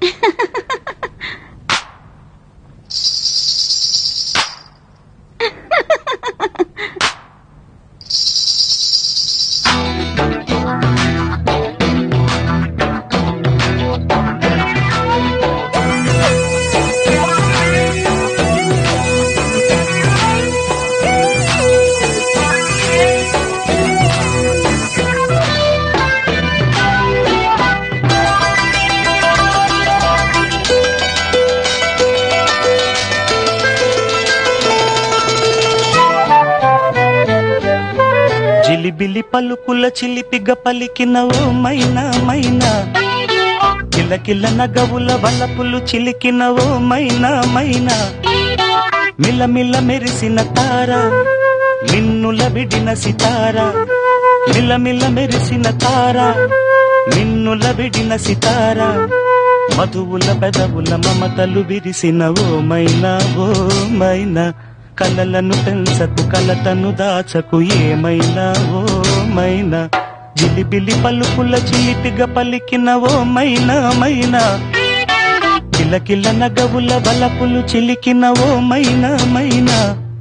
బిలి పలుకుల చిలిపిగ పలికిన ఓ మైనా మైనా, కిలకిల నగవుల వలపులు చిలికిన ఓ మైనా మైనా, మిలమిల మెరిసిన తార నిన్నుల విడిన సితార, మిలమిల మెరిసిన తార నిన్నుల విడిన సితార, మధువుల పెదవుల మమతలు విరిసిన ఓ మైనా ఓ మైనా, కలలను పెంచకు కలతను దాచకు ఏమైనా ఓ మైనా, జిలిబిలి పలుకుల చిలిపిగ పలికిన ఓ మైనా మైనా, కిలకిల నగవుల వలపులు చిలికిన ఓ మైనా మైనా.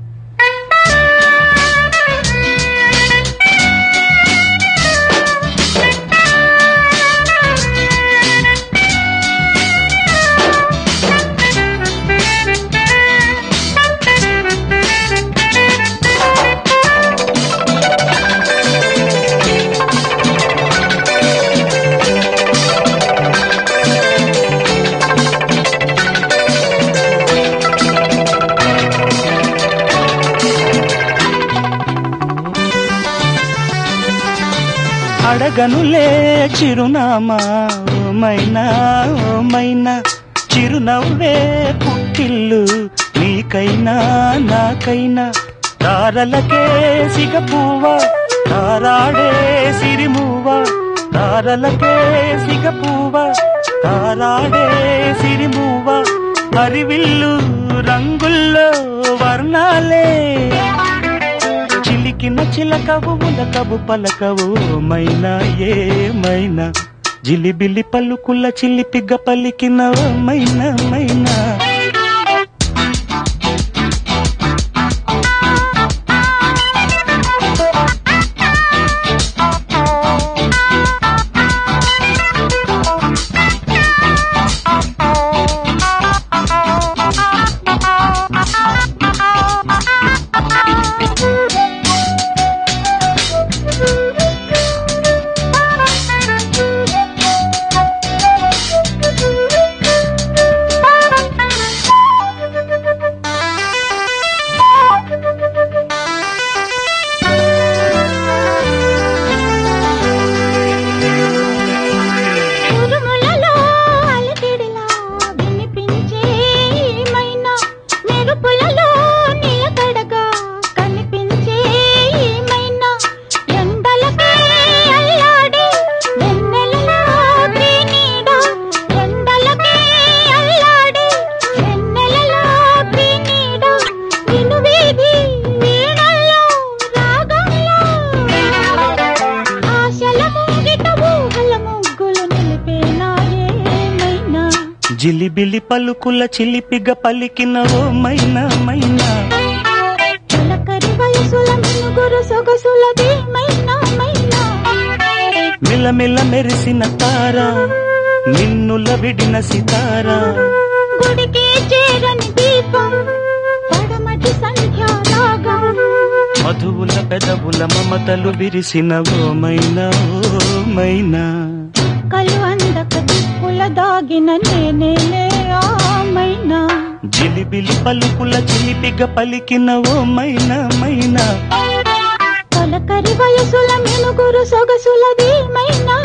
అడగనులే చిరునామా ఓ మైనా ఓ మైనా, చిరునవ్వే పుట్టిల్లు నీకైనా నాకైనా, తారలకే సిగపువ్వ తారాడే సిరిమువ్వ, తారలకే సిగపువ్వ తారాడే సిరిమువ్వ, హరివిల్లు రంగుల్లో వర్ణాలే, చిలికిన చిలకవు ములకవు పలకవు మైనా ఏమైనా, జిలిబిలి పలుకుల చిలిపిగ పలికిన మైనా మైనా. జిలిబిలి పలుకుల చిలిపిగ పలికిన ఓ మైనా మైనా, చిలకరి వయసుల మినుగురు సొగసులది మైనా మైనా, మిలమిల మెరిసిన తార నిన్నుల విడిన సితార, గుడికి చేరని దీపం పడమటి సంధ్యారాగం, మధువుల పెదవుల మమతలు విరిసిన ఓ మైనా ఓ మైనా, కలు అందక దిక్కుల దాగిన నేనేలే ఆ మైనా, జిలిబిలి పలుకుల చిలిపిగ పలికిన ఓ మైనా మైనా, తొలకరి వయసుల మినుగురు సొగసులది మైనా